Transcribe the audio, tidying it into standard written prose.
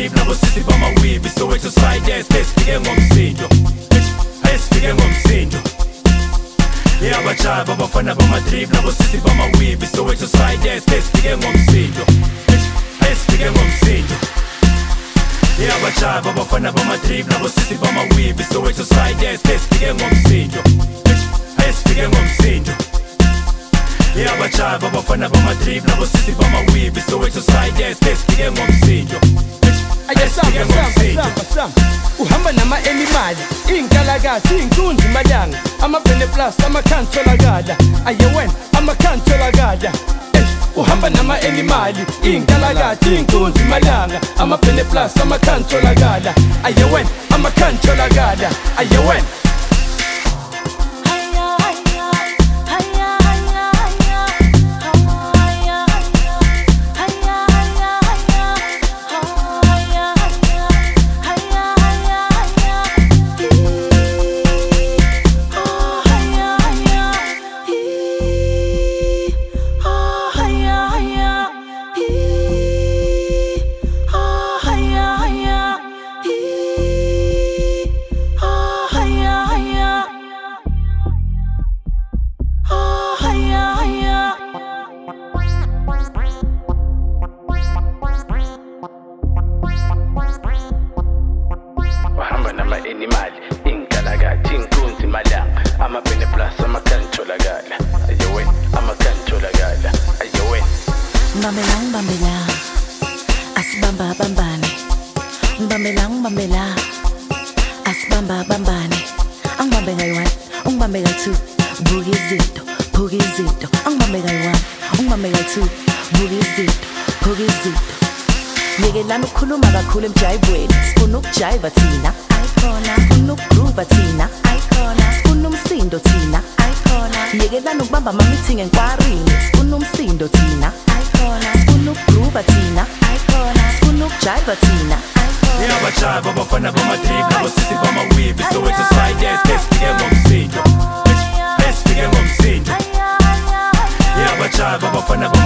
bamadrip nabo sisi bamawibi Soweto Spiders besifike ngomsindo besifike ngomsindo Abajava bafana bamadrip nabo sisi bamawibi Soweto Spiders besifike ngomsindo besifike ngomsindo Abajava bafana bamadrip nabo sisi bamawibi Soweto Spiders besifike ngomsindo besifike ngomsindo Abajava bafana bamadrip nabo sisi bamawibi Soweto Spiders besifike ngomsindo besifike ngomsindo uhamba nama-animali, iy'nkalakathi, iy'nkunzi malanga ama-Bene Plus, amakhansolakala ayewena, amakhansolakala uhamba nama-animali, iy'nkalakathi, iy'nkunzi malanga ama-Bene Plus, amakhansolakala ayewena, amakhansolakala ayewena Animali, inkalakathi, inkunzi malanga ama-Bene Plus, amakhansolakala ayewena, amakhansolakala ayewena Ngibambela ngibambela asibamba bambane Ngibambela ngibambela asibamba bambane Angibambe kayi-1 ungibambe kayi-2 buka izinto phuka izinto Angibambe kayi-1 ungibambe kayi-2 buka izinto phuka izinto Yekelana ukukhuluma kakhulu emjayivweni sifuna ukujayiva thina sifuna ukugroova thina sifuna umsindo thina yekelana ukubamba ama-meeting enkwarini sifuna umsindo thina sifuna ukugroova thina sifuna ukujayiva thina Abajava bafana bamadrip nabo sisi bamawibi Soweto Spiders besifike ngomsindo besifike ngomsindo Abajava bafana